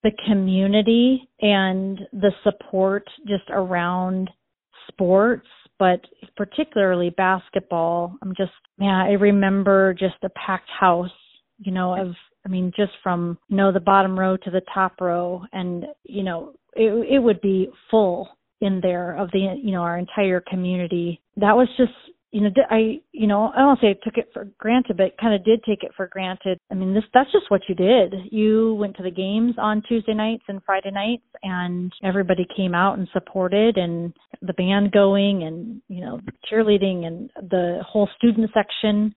the community and the support just around sports, but particularly basketball. I remember just a packed house, just from, the bottom row to the top row, and, it would be full in there of the, our entire community. That was just, I don't say I took it for granted, but kind of did take it for granted. That's just what you did. You went to the games on Tuesday nights and Friday nights, and everybody came out and supported, and the band going, and, cheerleading, and the whole student section